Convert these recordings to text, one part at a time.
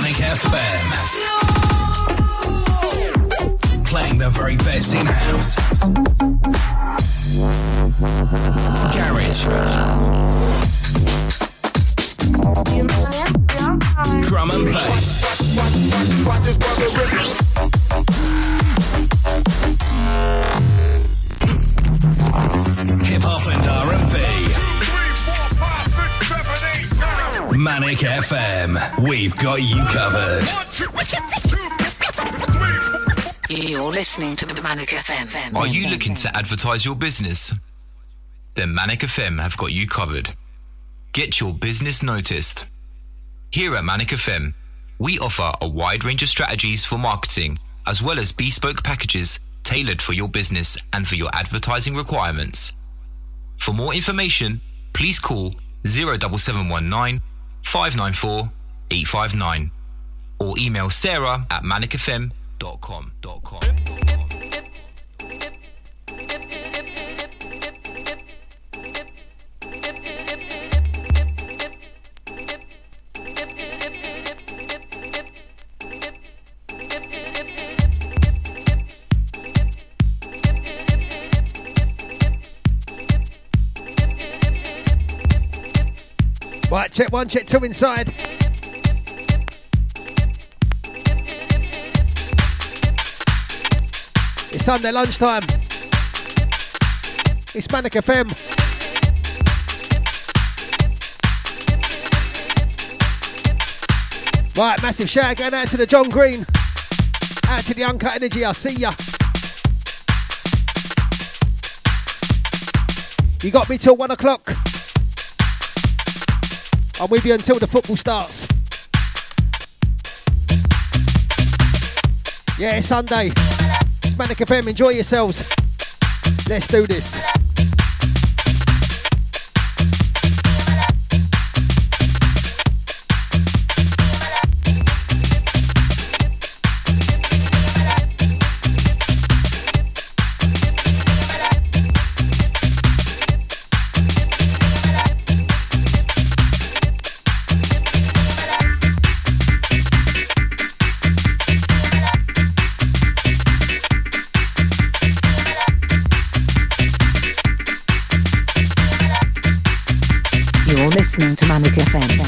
Manic FM. Playing the very best in house, garage, drum and bass, hip hop and R&B. Manic FM, we've got you covered. You're listening to Manic FM. Are you looking to advertise your business? Then Manic FM have got you covered. Get your business noticed. Here at Manic FM, we offer a wide range of strategies for marketing, as well as bespoke packages tailored for your business and for your advertising requirements. For more information, please call 07719 594 859 or email Sarah at manicfm.com. Right, check one, check two inside. It's Sunday lunchtime. It's Manic FM. Right, massive shout going out to the John Green. Out to the Uncut Energy, I see ya. You got me till 1 o'clock. I'm with you until the football starts. Yeah, it's Sunday. It's Manic FM, enjoy yourselves. Let's do this. Listening to Manic FM.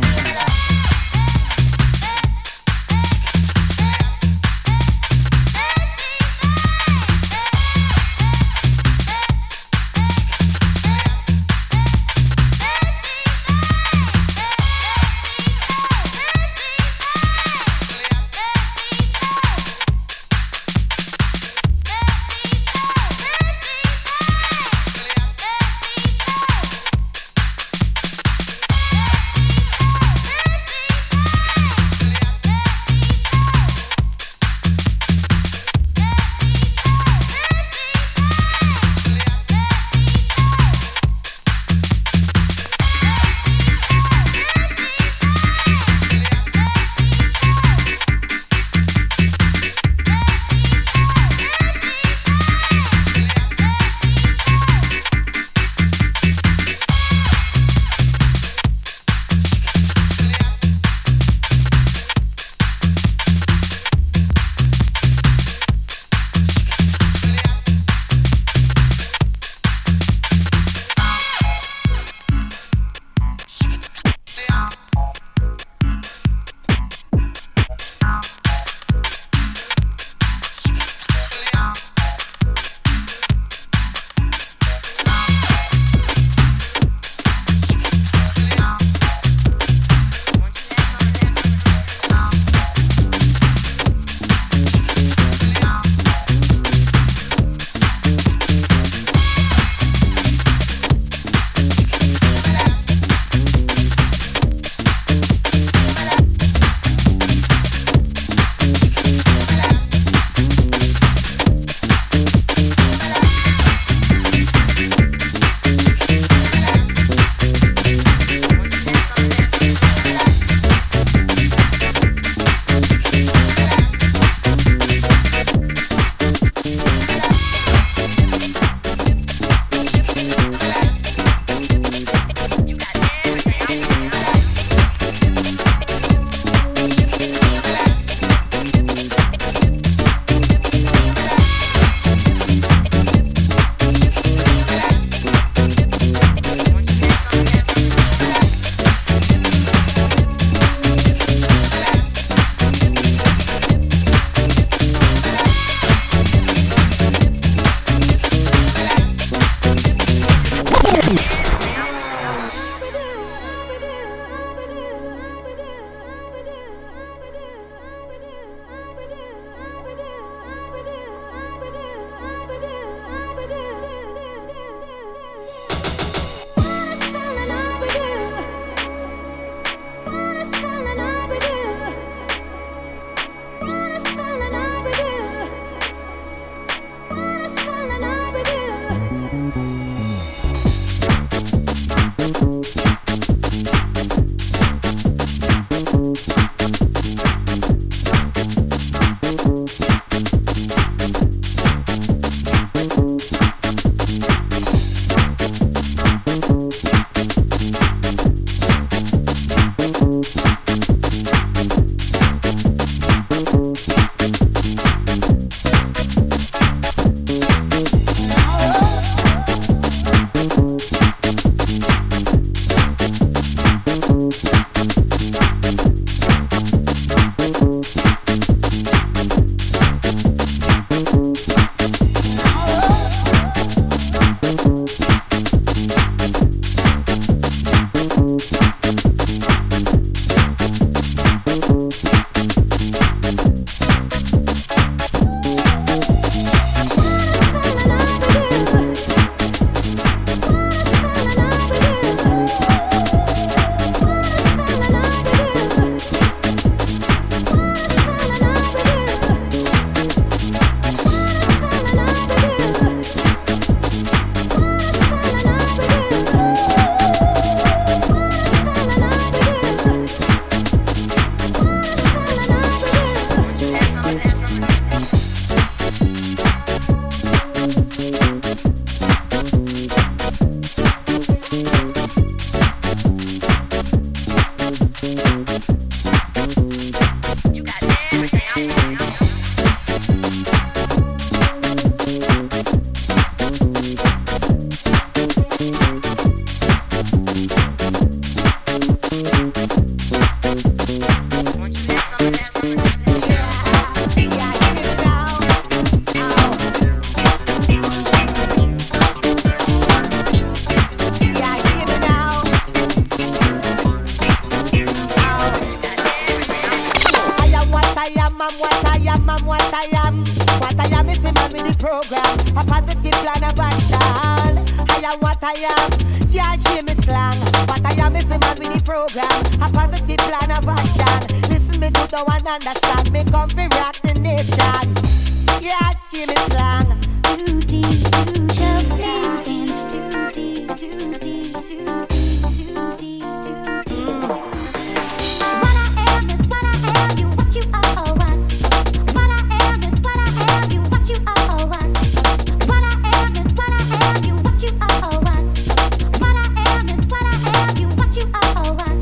I'm what I am, I'm what I am. What I am is the man with the program, a positive plan of action. I am what I am, yeah, hear me slang. What I am is the man with the program, a positive plan of action. Listen me good, don't understand me, come fi rock the nation. Yeah, hear me slang. Too deep, too jumping, too deep, too deep, too deep, too deep, too deep. What I am is what I am, you what you are, what. What I am is what I am, you what you are, what. What I am is what I am, you what you are, what. What I am is what I am, you what you are, what.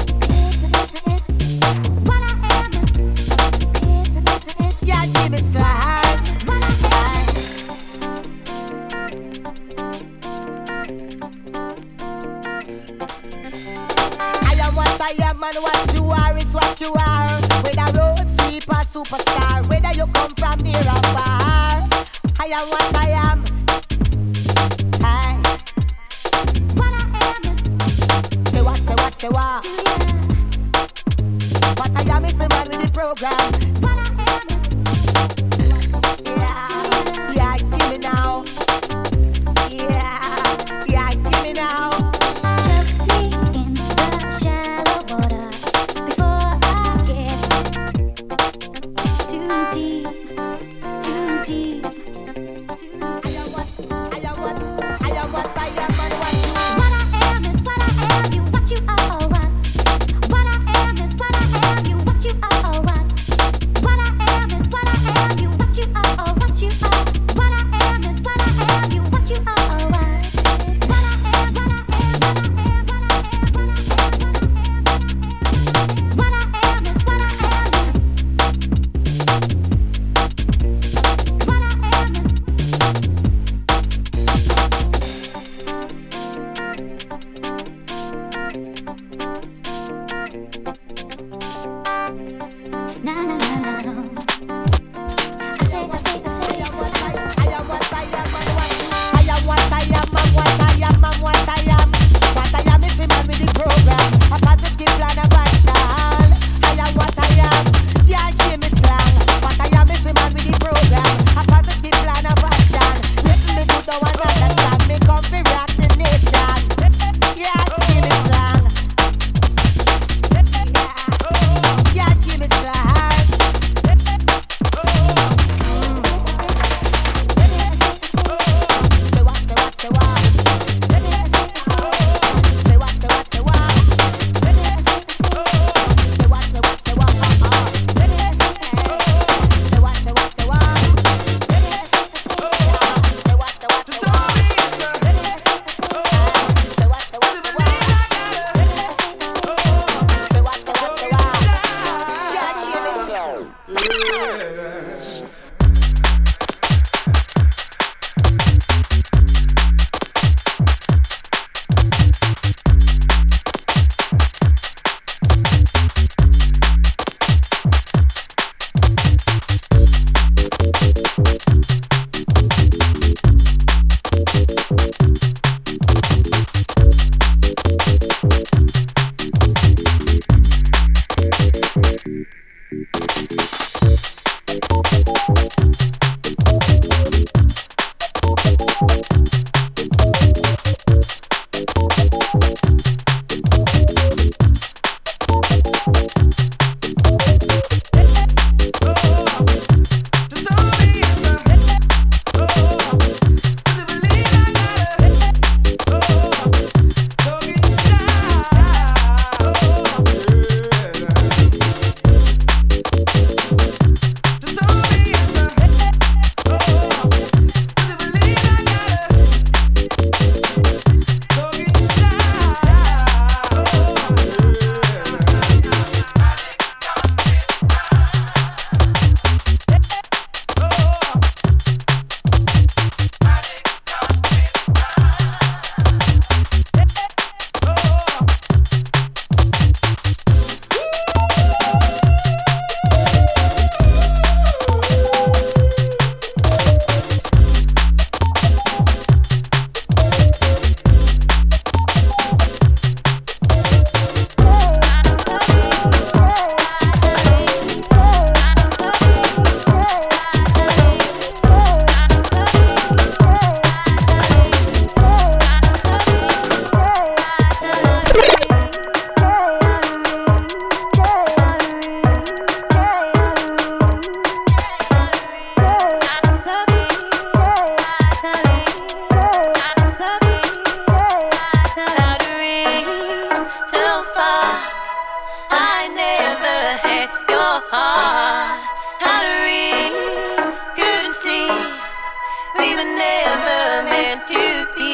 What I am is, yeah, give me slide. What I am. I am what I am and what you are is what you are. Whether road sweeper, superstar, whether you come from near or far, I am what I am. Hey. What I am is say what, say what, say what. What I am is the man with the program. What I am is yeah, yeah, give me now. Yeah, yeah, give me now. Choke me in the shallow water before I get too deep, too deep, too deep. I am what I am, what I am, what I am, and what you. What I am is what I am, you what you are, what. What I am is what I am, you what you are, what. What I am is what I am, you what you are, what you are. What I am is what I am, you what you are, what. What I am, what I am, what I am, what I am, what I am, what I am. What I am is what I am. What I am is na na na na. I say, I am what I am, I am what I am, and what you. I am what I am, and what I am, and what I am. What I am is the man with the program, a positive plan of action. I am what I am, yeah, hear me slang. What I am is the man with the program, a positive plan of action. Listen me good, don't understand me, come fi rock the nation. Yeah, hear me slang. Yeah, give me slang. Say what, say what, say what. Say what, say what, say what. Say what, say what, say what. Say what, say what, say what. Say what, say what, say what. Say what, say what, say what. Say what, say what, say what. Yeah, give me slow.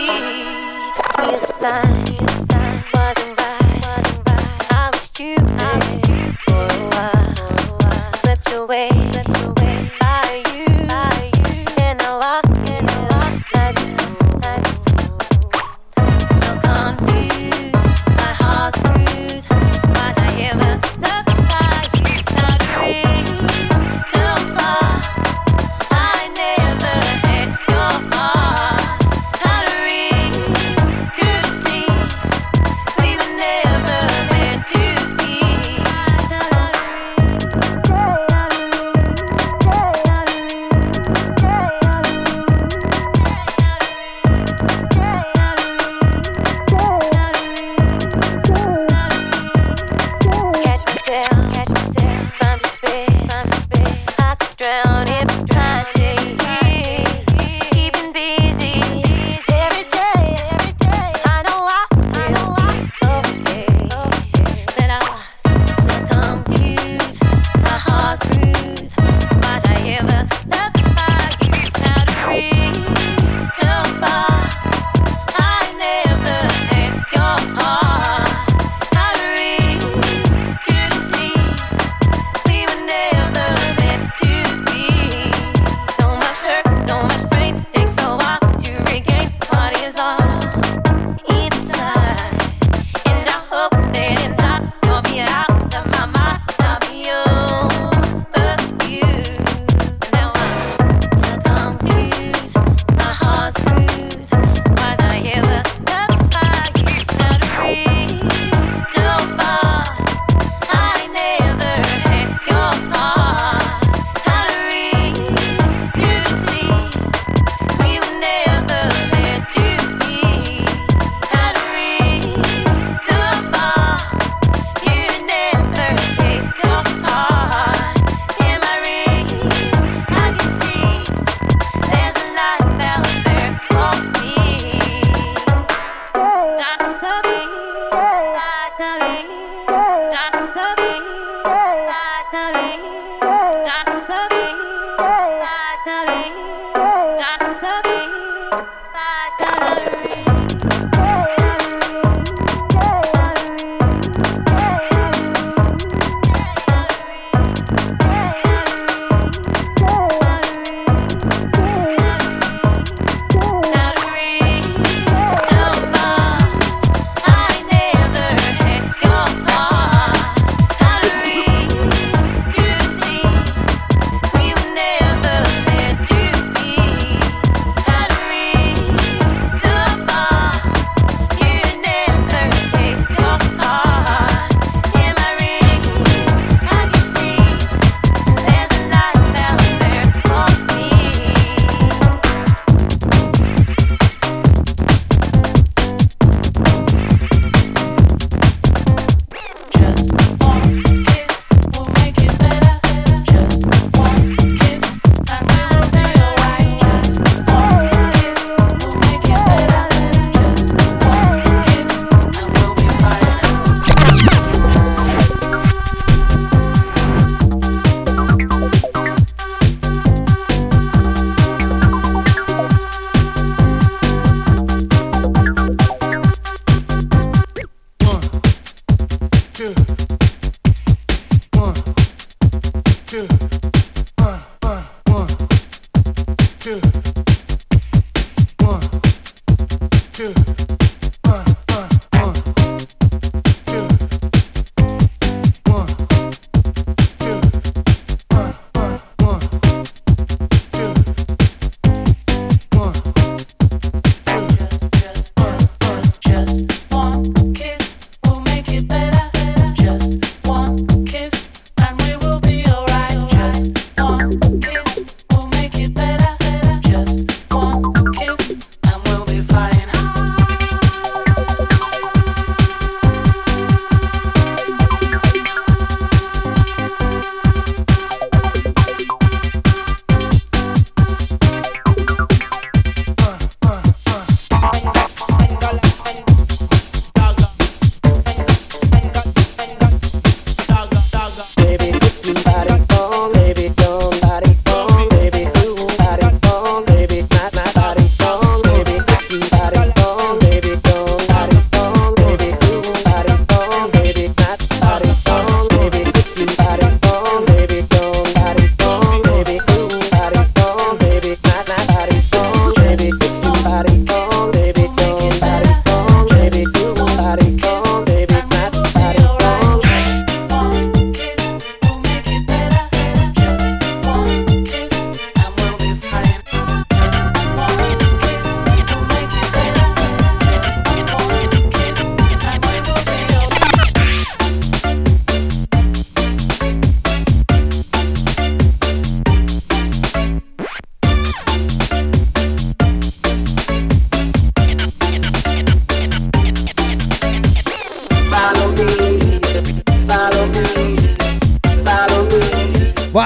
Just one kiss and we'll be fine.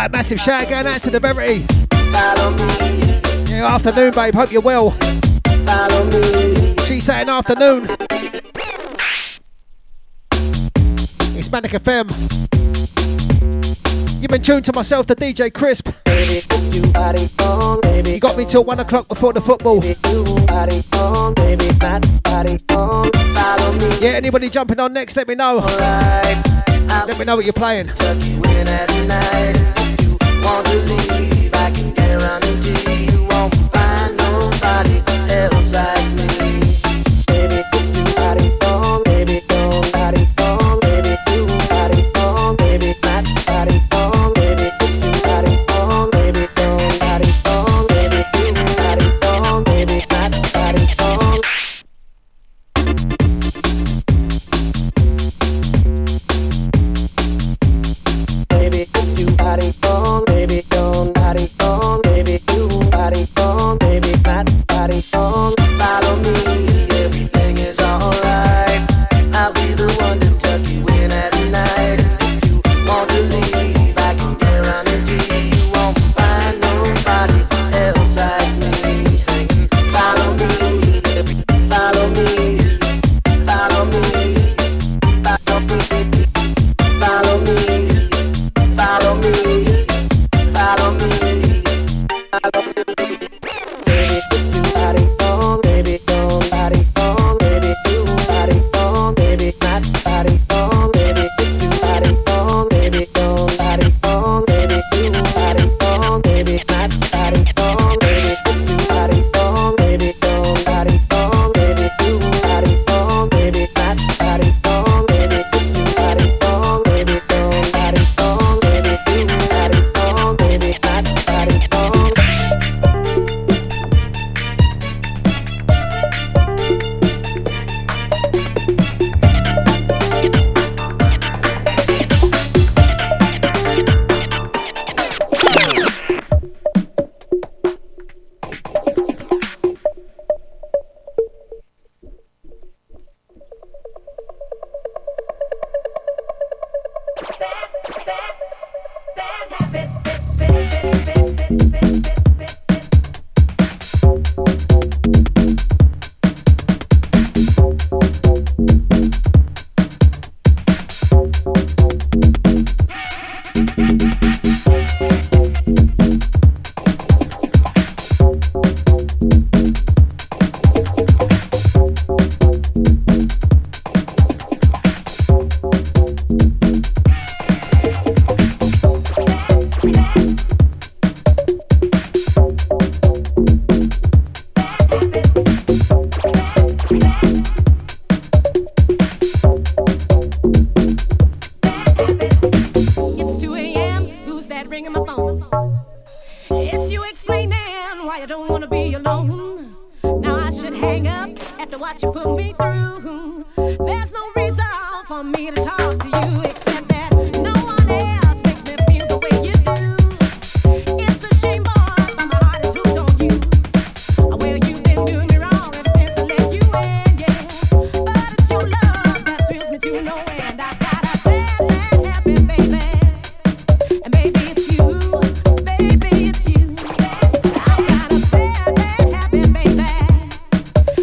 Right, massive shout going out to the Beverly. Follow me. Yeah, afternoon, babe. Hope you're well. Follow me. She's saying afternoon. It's Manic FM. You've been tuned to myself, the DJ Crisp. You got me till 1 o'clock before the football. Yeah, anybody jumping on next, let me know. Let me know what you're playing. You won't find nobody else like me. Baby, if you body on, baby, don't body on, baby, you body on, baby, not body on, baby, if you body on, baby, don't body on, baby, you body on, baby, not body on. Baby, if you body on, baby, don't body on, baby, you body on, baby, not body on. Follow me, everything is alright. I'll be the one to tuck you in at night. If you want to leave, I can guarantee you won't find nobody else like me. Singing, follow me, follow me, follow me, follow me, follow me, follow me, follow me, follow me. Baby, if you body on, baby, don't body on, baby, you body on, baby, not body on, baby, if you body on, baby, don't body on, baby, you body on, baby, not body on, baby, if you body on, baby, don't body on, baby, you body on, baby, not body on, baby, if you body on, baby, don't body on, baby, you body on, baby, not body on.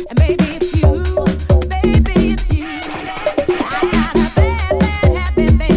Baby,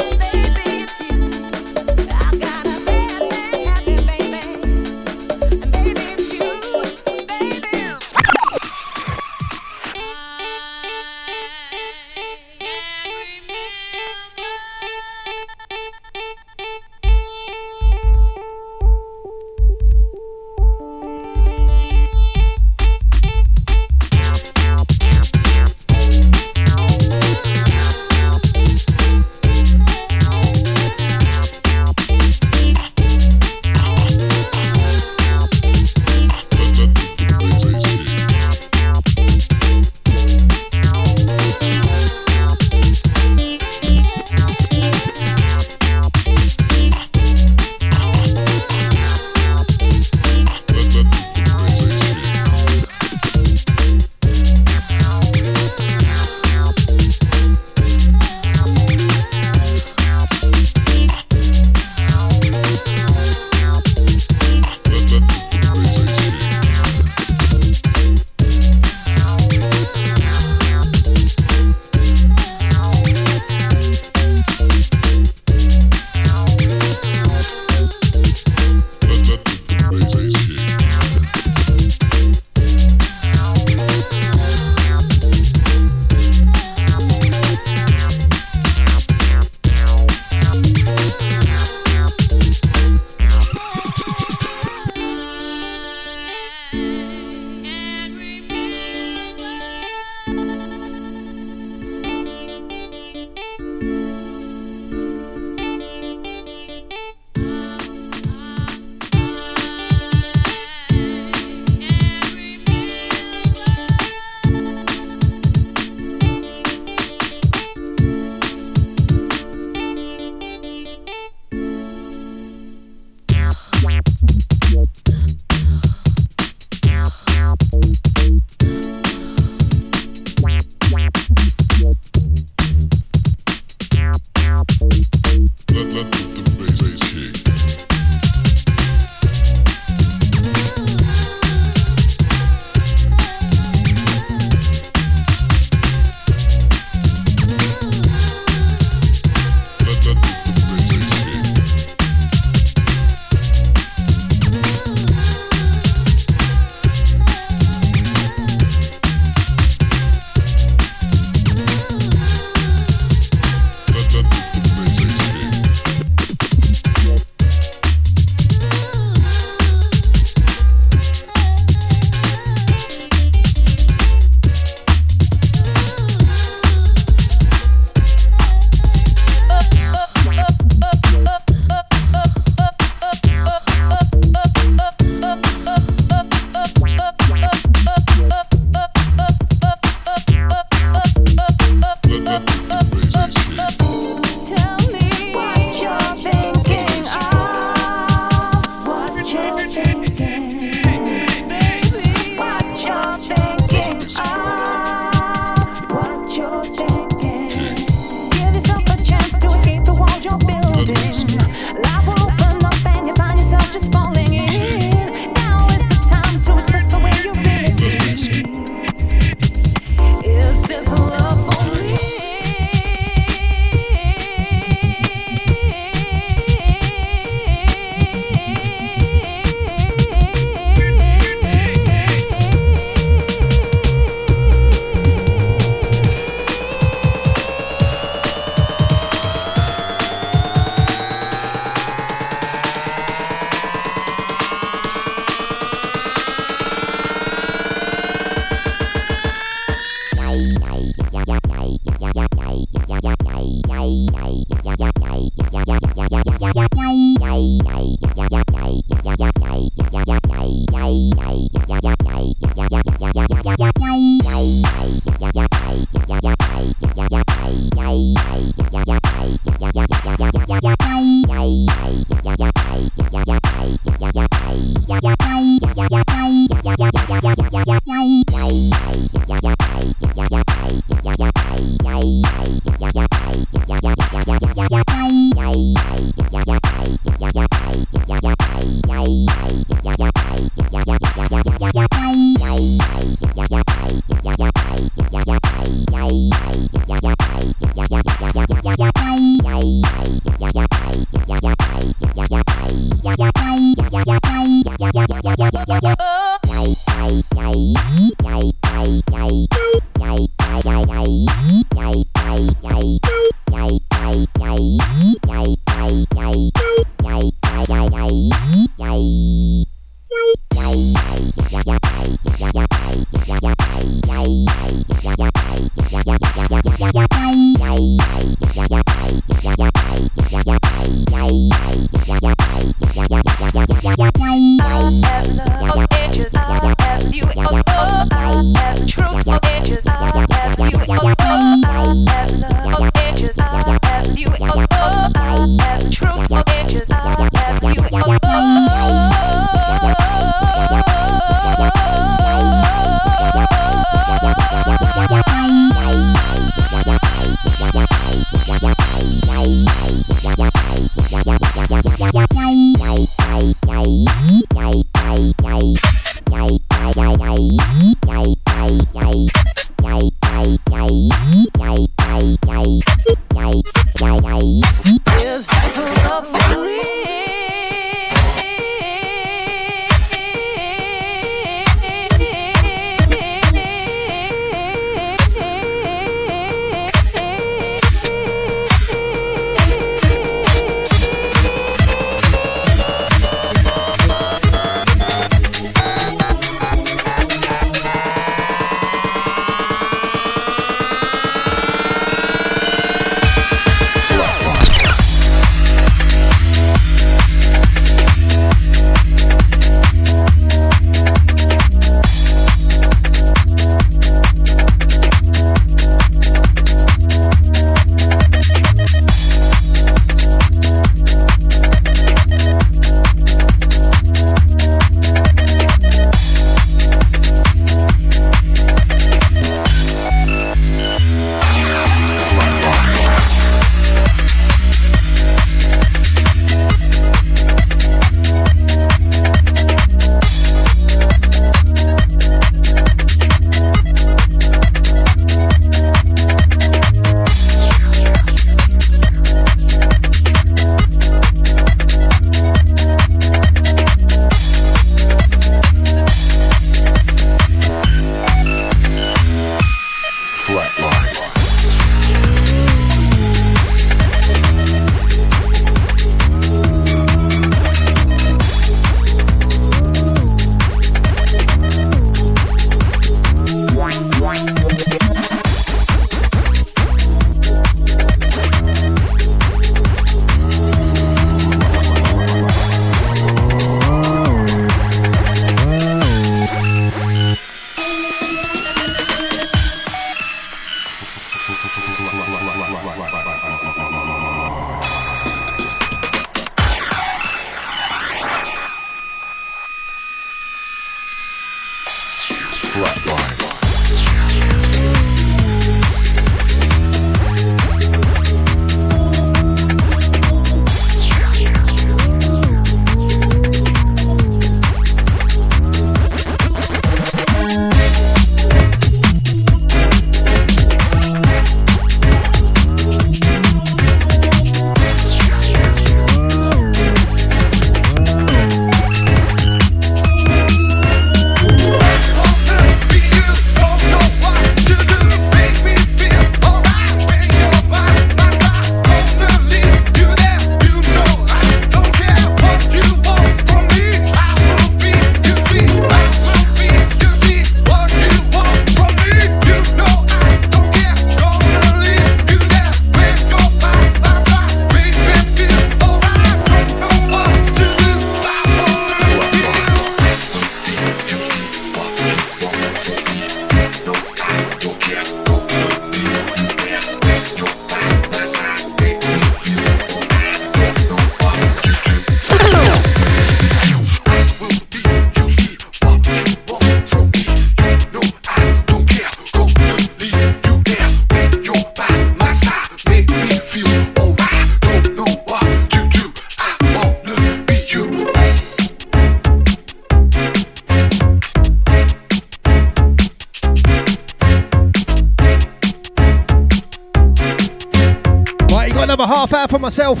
Half hour for myself.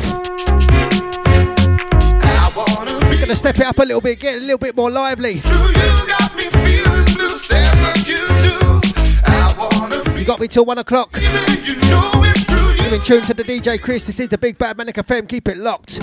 Gonna step it up a little bit, get a little bit more lively. You got me till 1 o'clock. You're in tune to the DJ Chris. This is the Big Bad Manic FM. Keep it locked.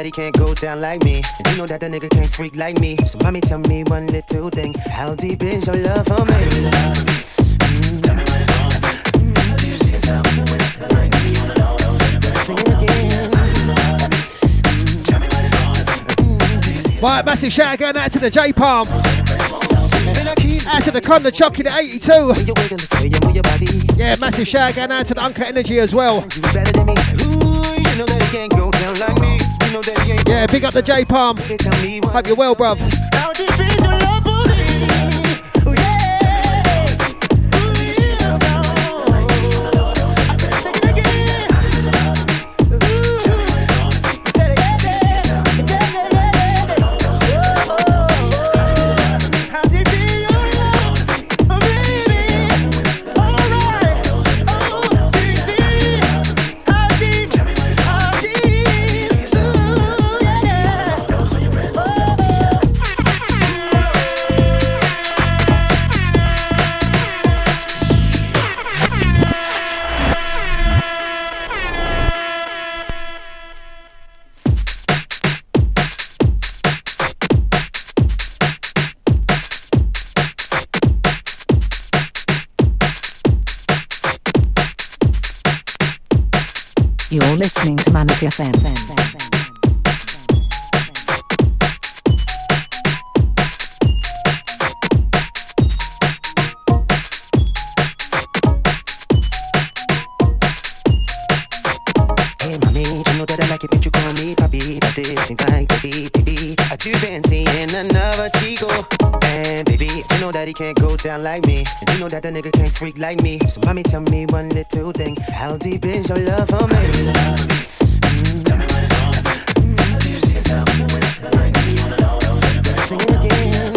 he can't go down like me. And you know that the nigga can't freak like me. So mommy, tell me one little thing. How deep is your love for me? Sing it again. Right, massive shout going out to the J Palm. Out to the Conda Chucky, the 82. Yeah, massive shout going out to the Uncle Energy as well. Yeah, big up the J Palm. Hope you're well, bruv. You're listening to Manic FM. Hey mommy, you know that I like it when you call me papi, but this seems like baby. You've been seeing another chico, and baby, you know that he can't go down like me, and you know that the nigga can't freak like me. So mommy, tell me one little thing. How deep is your love for me? Sing it again.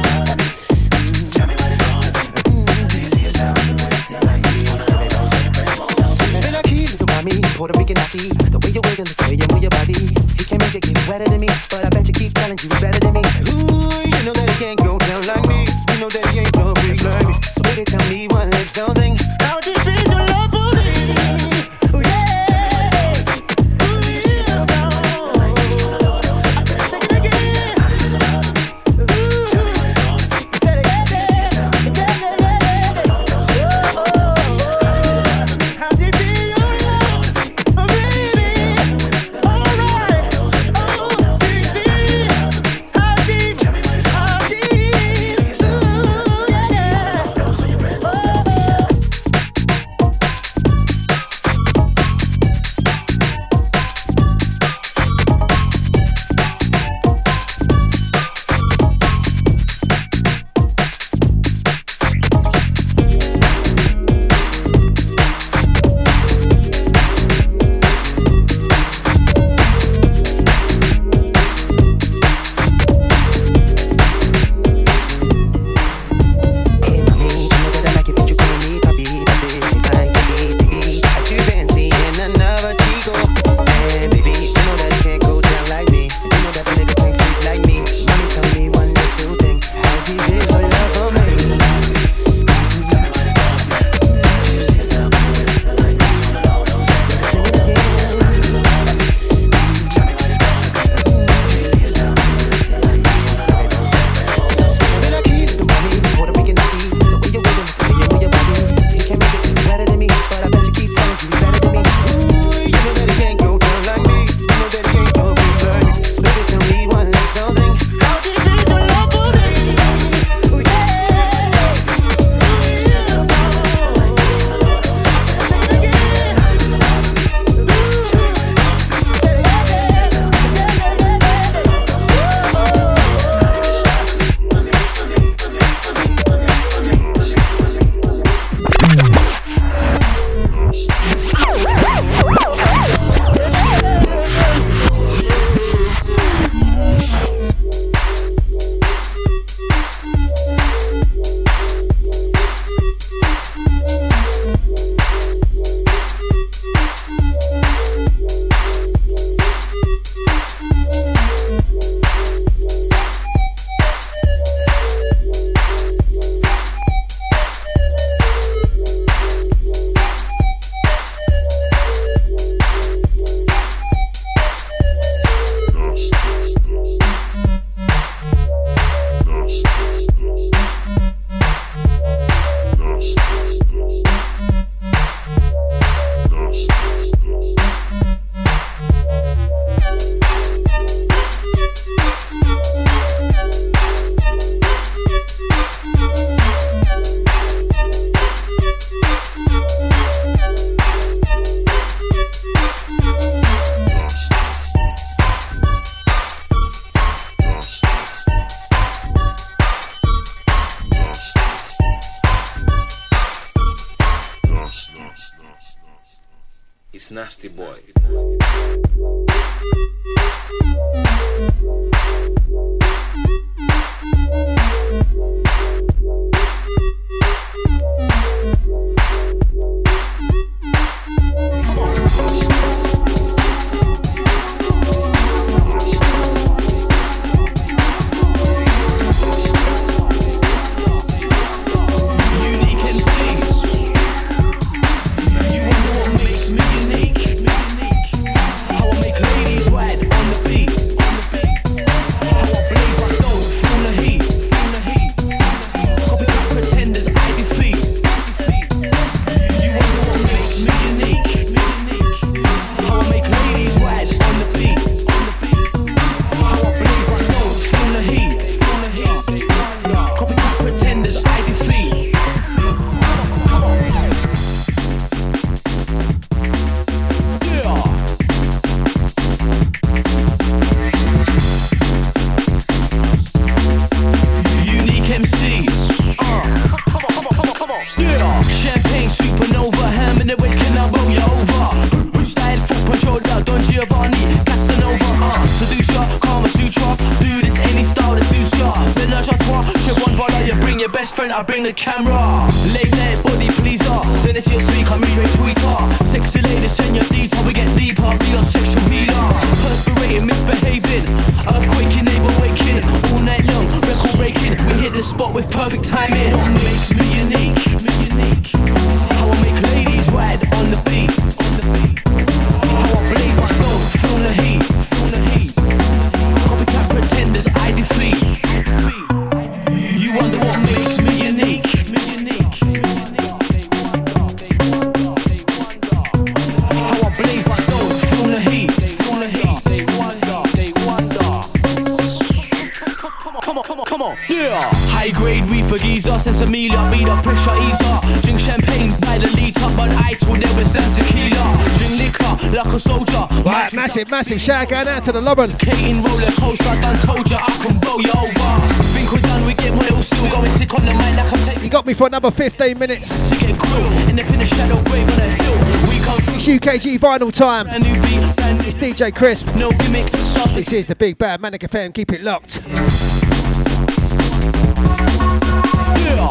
Feel like he look at me, Puerto Rican, I see the way you wiggle, the way you move your body. He can't make it get wetter than me, but I bet you keep telling you better than me. Ooh, you know that he can't go down like me. You know that he ain't no freak like me. So baby, tell me one little thing. How deep is your love for me? Ooh, yeah. Ooh, yeah. Sing it again. Ooh, say it again. How deep is your love, oh baby? Alright, oh, see, how deep, ooh, yeah. It's Nasty Boy. I bring the camera, late night body pleaser. Send it to your speaker, me straight tweeter. Sexy ladies, send your detail, we get deeper. Be your sexual healer. Perspirating, misbehaving, earthquaking, neighbor waking. All night long, record breaking. We hit the spot with perfect timing. What makes me unique? How I make ladies ride on the beat. How I blaze my flow, feel the heat. Copycat pretenders, I defeat. You wonder what makes me unique. How I blaze my flow, feel the heat. They wonder. Come on. Yeah. High grade reefer geezer, sense Amelia, be the pressure easer. Drink champagne by the liter, but I told them it's them tequila. Drink liquor like a soldier. Right, massive shout going out to the Lubbock. Skating roller coaster, I done told ya I can blow you over. Think we're done, we get my little still going sick on the mic like I'm taking. You got me for another 15 minutes. To get grilled, end up in the shadow grave on a hill. We come through. It's UKG vinyl time. Brand new beat, brand new It's DJ Crisp. no gimmick stuff. This is the Big Bad Manic FM. Keep it locked. Yeah.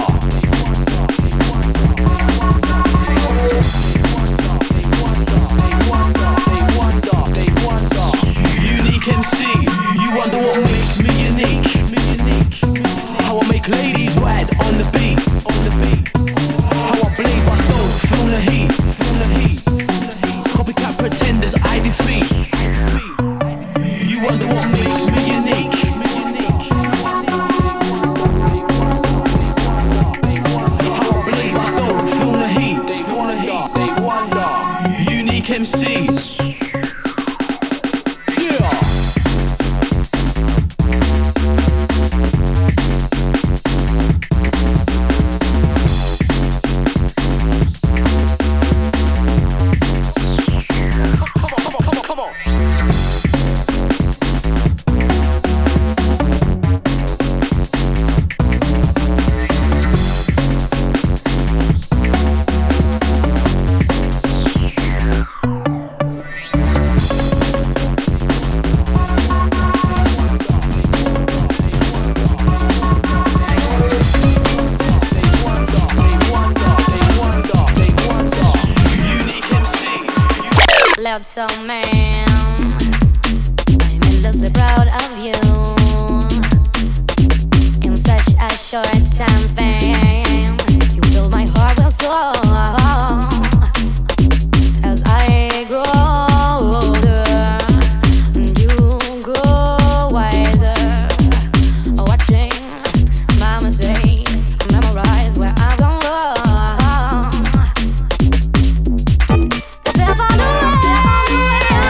They wonder. Unique MC, you wonder what makes me unique. How I make ladies ride on the beat. How I blaze my flow, feel the heat. Copycat pretenders, I defeat. You wonder what makes me unique. How I blaze my flow, feel the heat. They wonder. Unique MC. So man, I'm endlessly proud of you. In such a short time span, you fill my heart with soul. As I grow older, you grow wiser. Watching my mistakes, memorize where I've gone wrong. If I do it,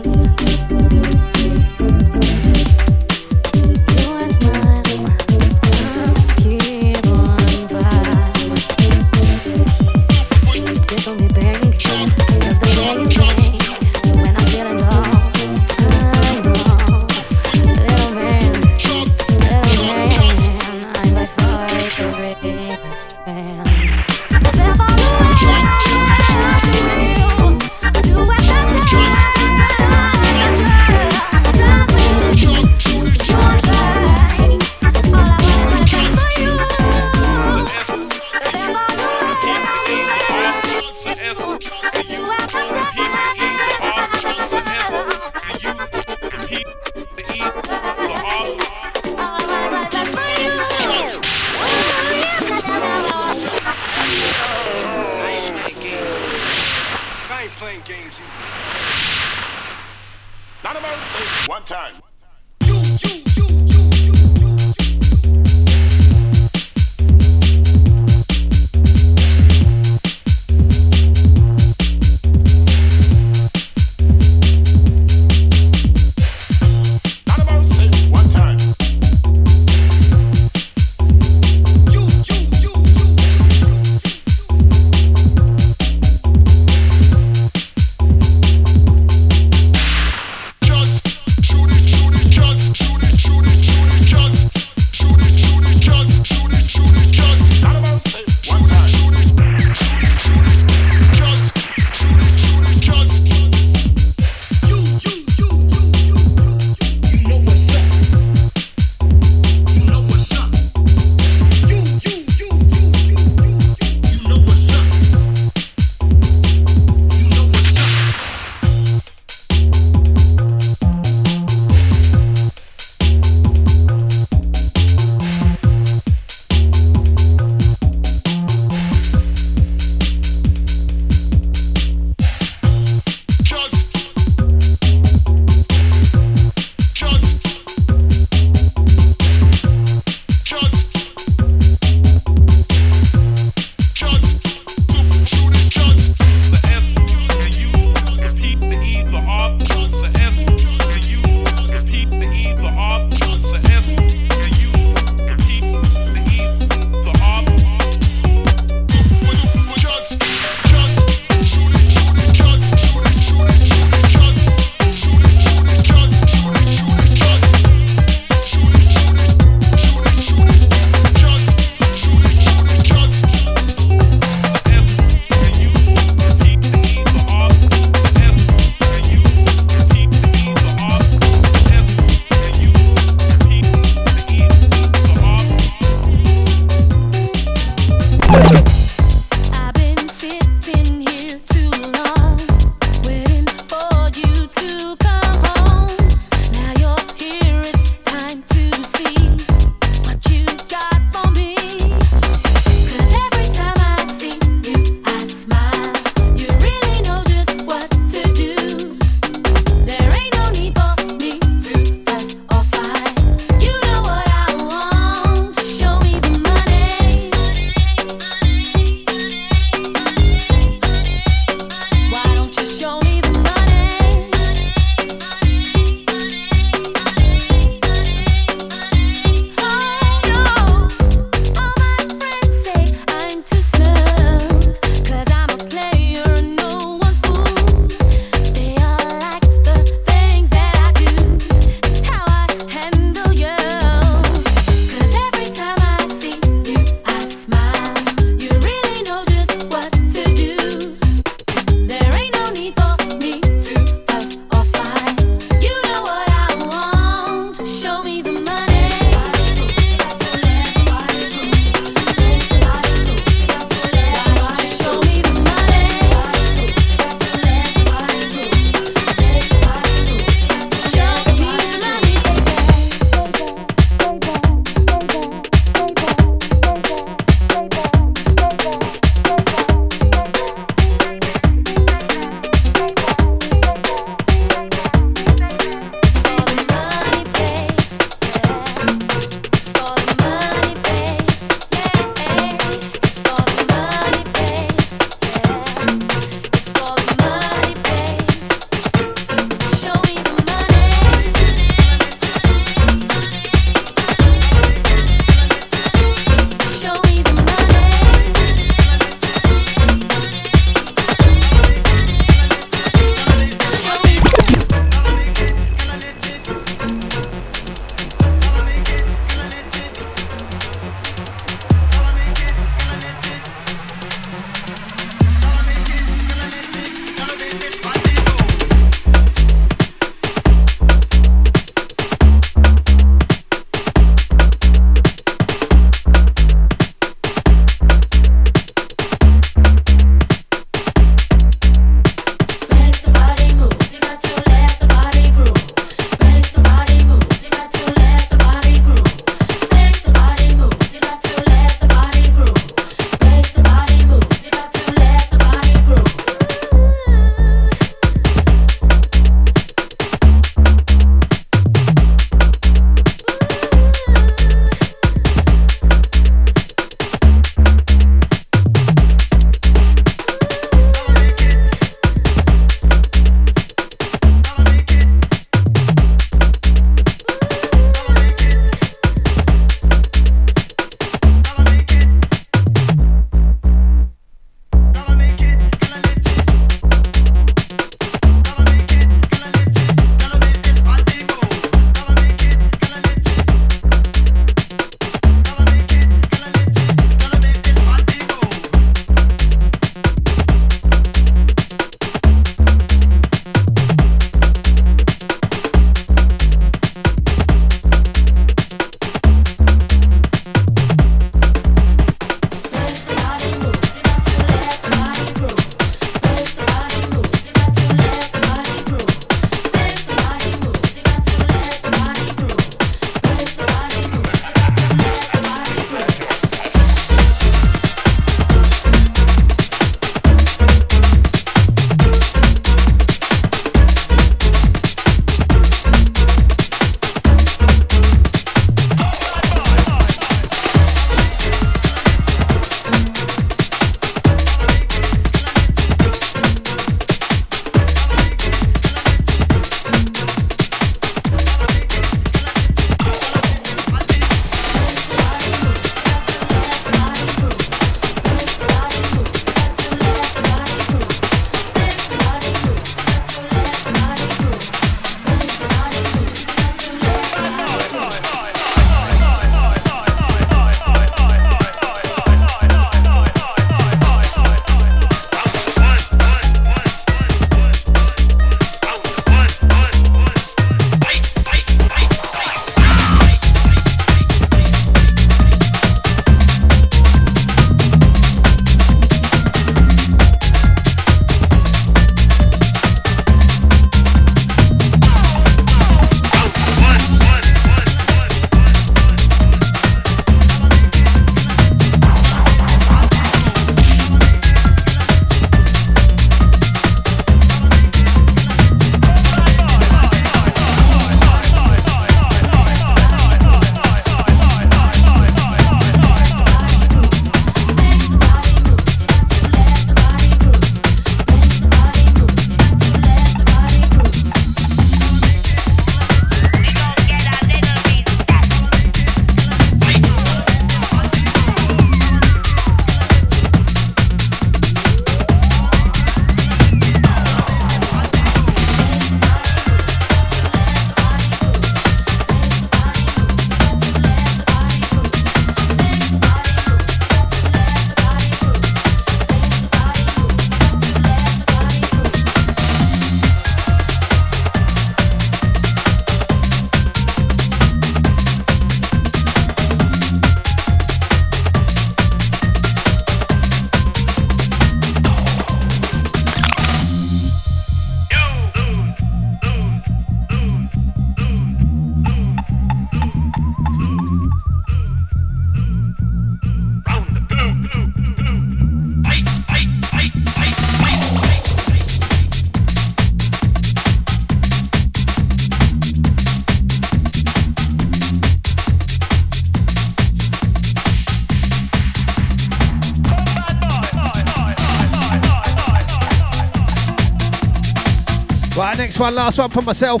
Right, next one, last one for myself.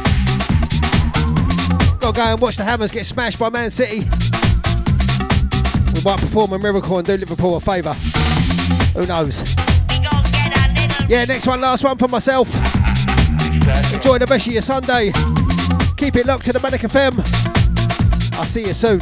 Gotta go and watch the Hammers get smashed by Man City. We might perform a miracle and do Liverpool a favour. Who knows? Yeah, next one, last one for myself. Enjoy the best of your Sunday. Keep it locked to the Manic FM. I'll see you soon.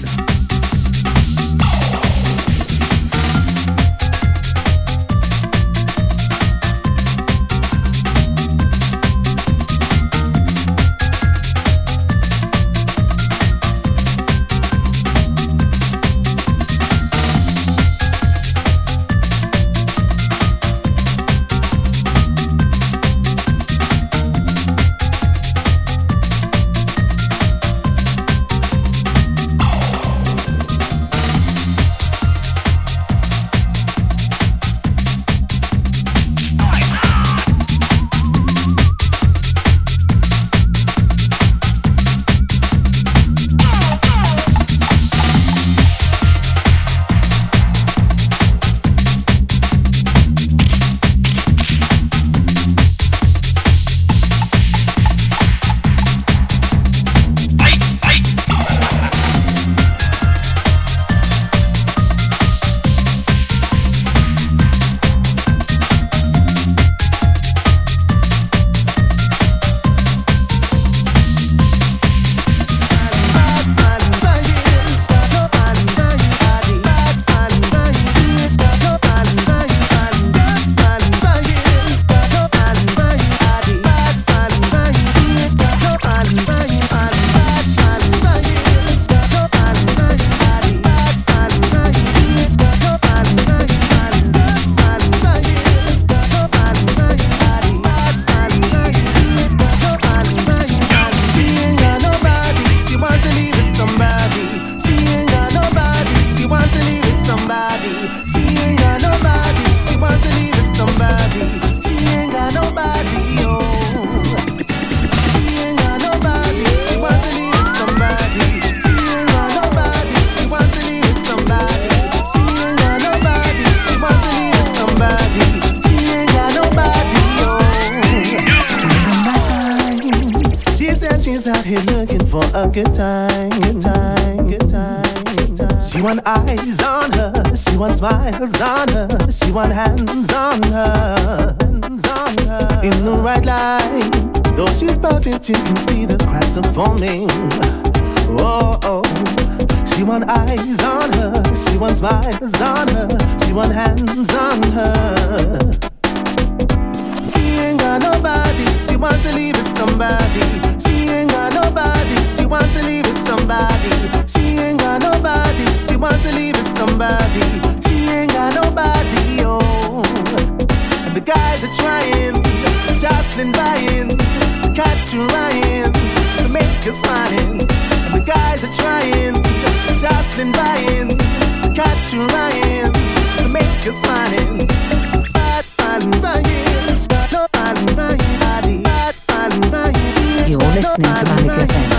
Good time, good time, good time, good time. She want eyes on her, she want smiles on her, she want hands on her, hands on her. In the right line, though she's perfect, you can see the cracks are forming. Oh, oh. She want eyes on her, she want smiles on her, she want hands on her. She ain't got nobody, she want to leave with somebody. She ain't got nobody, she want to leave with somebody. She ain't got nobody, she want to leave with somebody. She ain't got nobody, oh. And the guys are trying, jostling, buying, catch you lying, to make you smiling. And the guys are trying, jostling, buying, catch you lying, to make you smiling. Bad man, buying, no man, buying, bad man, buying. You're listening to Manic FM.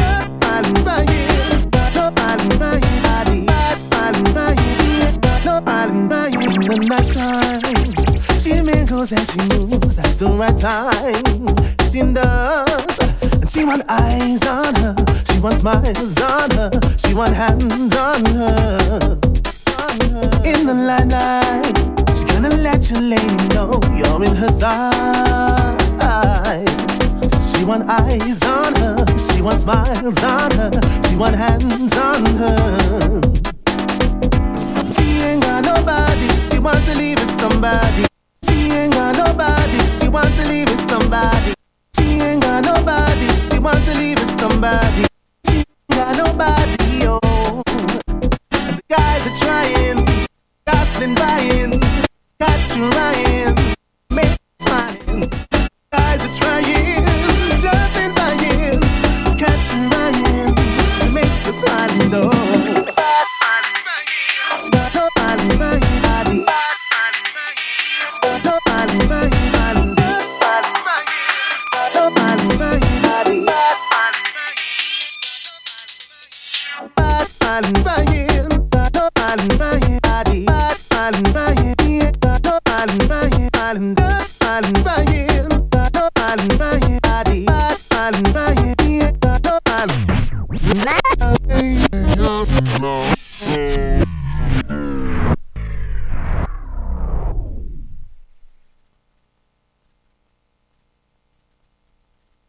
In the night time, she mingles and she moves at the right time. She does, and she want eyes on her, she want smiles on her, she want hands on her. In the limelight, she's gonna let your lady know you're in her side. She want eyes on her, she want smiles on her, she want hands on her. She ain't got nobody, she want to leave with somebody. She ain't got nobody, she want to leave with somebody. She ain't got nobody, she want to leave with somebody. She ain't got nobody, oh. And the guys are trying, jostling, buying, catch you lying, make you smiling. Guys are trying, jostling, buying, catch you lying, to make you smiling, though. no, no.